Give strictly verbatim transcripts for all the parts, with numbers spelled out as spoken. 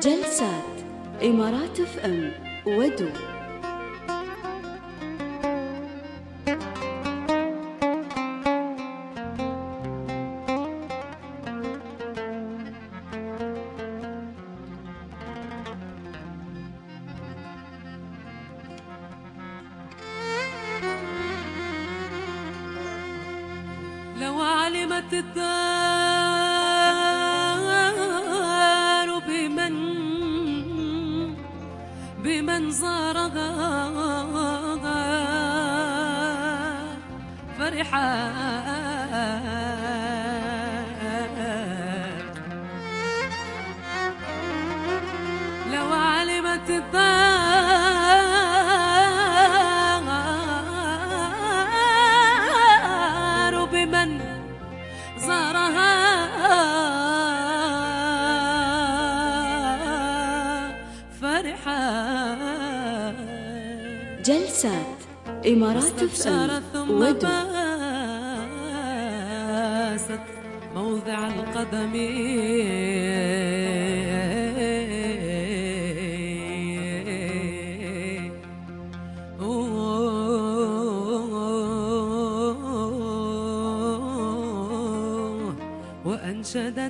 جلسات إمارات اف ام ودو. لو علمت الدار بمن بمن زارها فرحات، لو علمت الدار بمن زارها فرحات. جلسات إمارات اف ام ودو. موضع القدم وأنشدت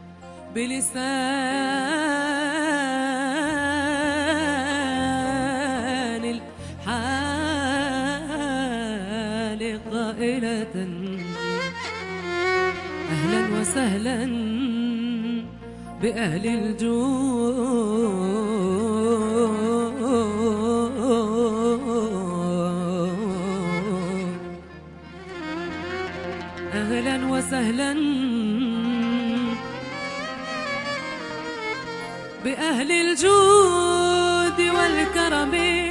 بلسان الحال قائلة: أهلا وسهلا بأهل الجود، أهلا وسهلا بأهل الجود والكرم.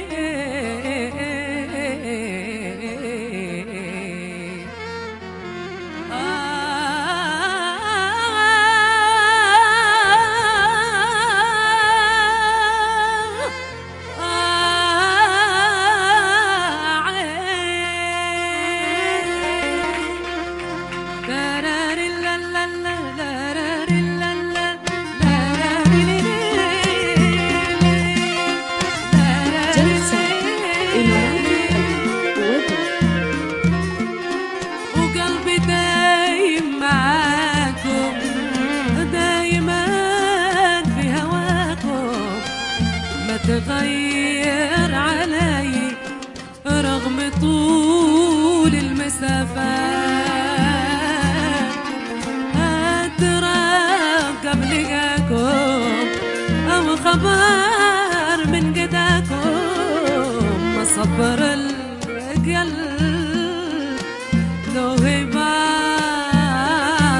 وقلبي دايم معاكم، دايما في هواكم، ما تغير علي رغم طول المسافات. أترقب لقاكم أو خبر من قداكم، ما صبر القلب لو هبات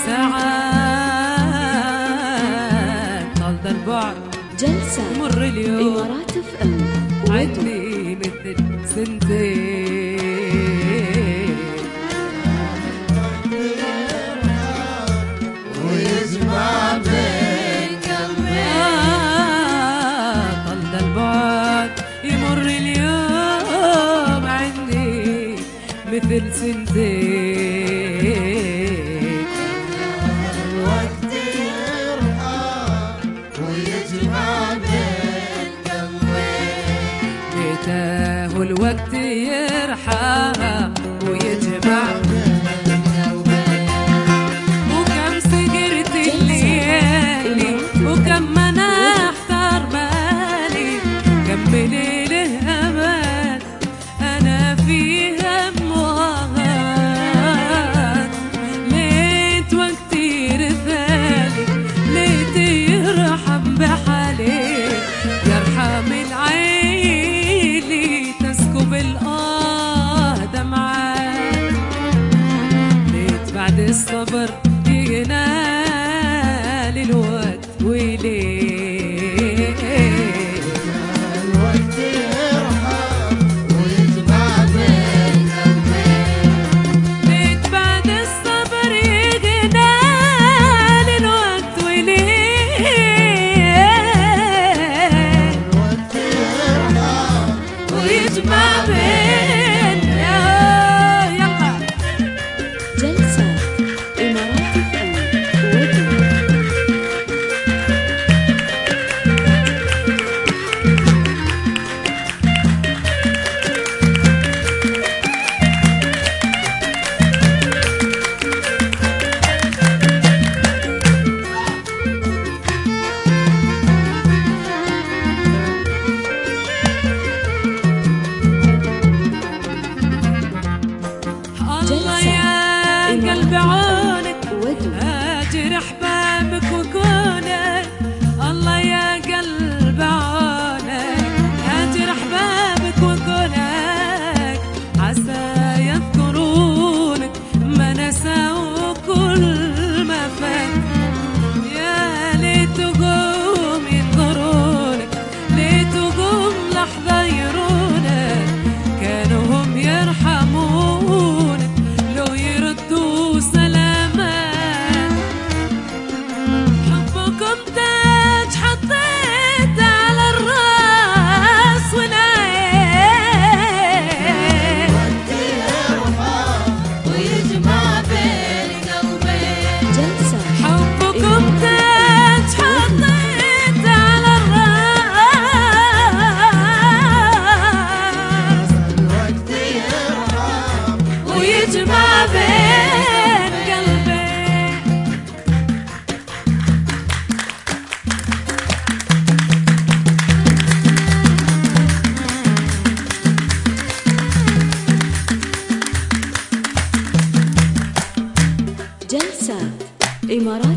ساعات. طال البعد جلسات مر اليوم إمارات اف ام عندي مثل سنتين، ويجمع بين قلبين. طال البعد يمر اليوم عندي مثل سنتين، الوقت يرحم ويجمع بين قلبين. متاه الوقت يرحم ويجمع بين قلبين. وكم سقرت الليالي وكم انا احتار بالي، كم ليله امل انا فيها موهات. ليت وقتي رثالي، ليت يرحم بحالي، يرحم العيلي تسكب الآه دمعات. ليت بعد الصبر ينال الوقت وليه. الوقت يرحم ويجمع بين قلبين. ليت بعد الصبر ينال الوقت وليه. الوقت يرحم ويجمع بين يلا جلسات إمارات الله يا قلب عونك ودود هاجر احبابك وكونك. الله يا قلب عونك هاجر احبابك وكونك. عسى يذكرونك ما نسوا كل ما فات. يا ليت تقوم ينظرونك ليت تقوم لحظة يرونك. كانوا هم يرحمونك لو يردوا سلامات. حبكم تاج حطيت على الراس ونايم. ودي يرحم ويجمع بين قلبين. جلسة حبكم تاج حطيت على الراس ودي يرحم ويجمع بين قلبين. جلسات إمارات